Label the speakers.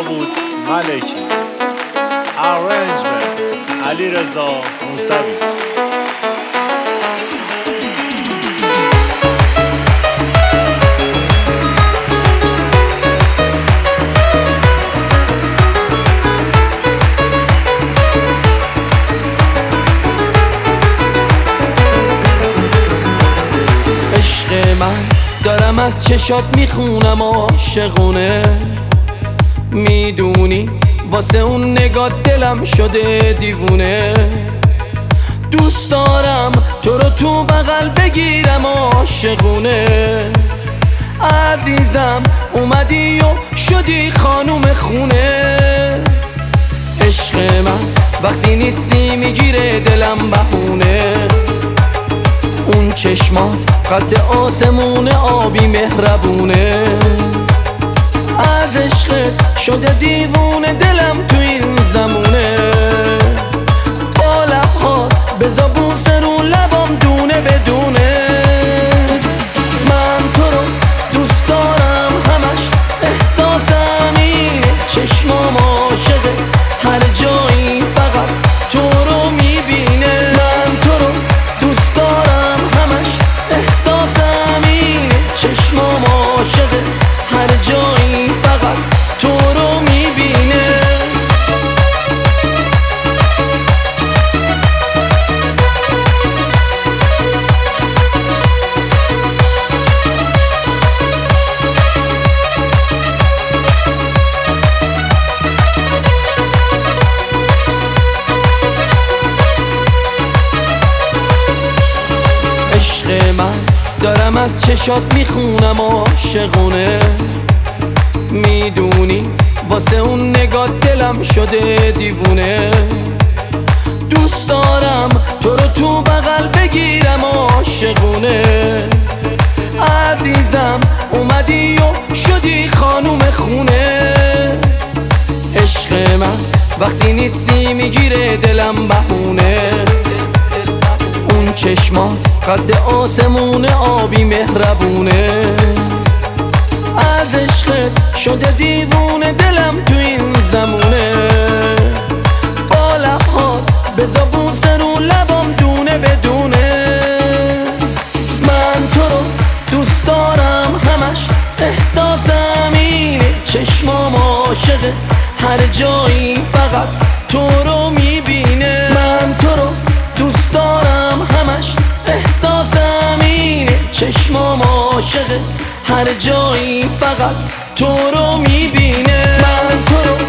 Speaker 1: داوود ملکی، Arrangement علیرضا موسوی.
Speaker 2: من دارم از چشات میخونم عاشقونه، میدونی واسه اون نگاه دلم شده دیوونه. دوست دارم تو رو تو بغل بگیرم عاشقونه. عزیزم اومدی و شدی خانوم خونه. عشق من وقتی نیستی میگیره دلم بهونه. اون چشمات قد آسمون آبی مهربونه. از عشقت شده دیوونه دلم تو این زمونه. با لبهات بذار بوسه رو لبام دونه بدونه. من تو رو دوست دارم همش احساسم اینه. چشمام عاشقه هر جایی فقط تو رو میبینه. من تو رو دوست دارم همش احساسم اینه. چشمام عاشقه هر جایی فقط تو رو میبینه. عشق من دارم از چشات میخونم عاشقونه. میدونی واسه اون نگاه دلم شده دیوونه. دوست دارم تو رو تو بغل بگیرم عاشقونه. عزیزم اومدی و شدی خانوم خونه. عشق من وقتی نیستی میگیره دلم بهونه. اون چشمات قد آسمون آبی مهربونه. از عشقت شده دیوونه دلم تو این زمونه. با لبهات بذار بوسه رو لبام دونه بدونه. من تو رو دوست دارم همش احساسم اینه. چشمام عاشقه هر جایی فقط تو رو میبینه. من تو رو دوست دارم همش احساسم اینه. چشمام عاشقه هر جایی فقط تو رو میبینه. من تو رو